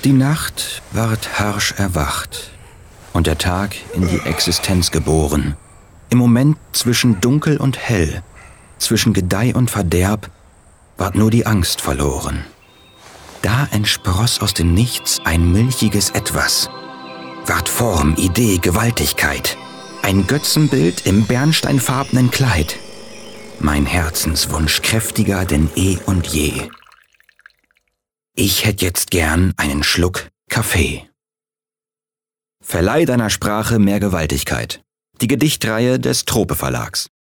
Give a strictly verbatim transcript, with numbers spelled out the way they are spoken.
Die Nacht ward harsch erwacht und der Tag in die Existenz geboren. Im Moment zwischen Dunkel und Hell, zwischen Gedeih und Verderb, ward nur die Angst verloren. Da entspross aus dem Nichts ein milchiges Etwas, ward Form, Idee, Gewaltigkeit, ein Götzenbild im bernsteinfarbenen Kleid. Mein Herzenswunsch kräftiger denn eh und je. Ich hätt jetzt gern einen Schluck Kaffee. Verleih deiner Sprache mehr Gewaltigkeit. Die Gedichtreihe des Trope Verlags.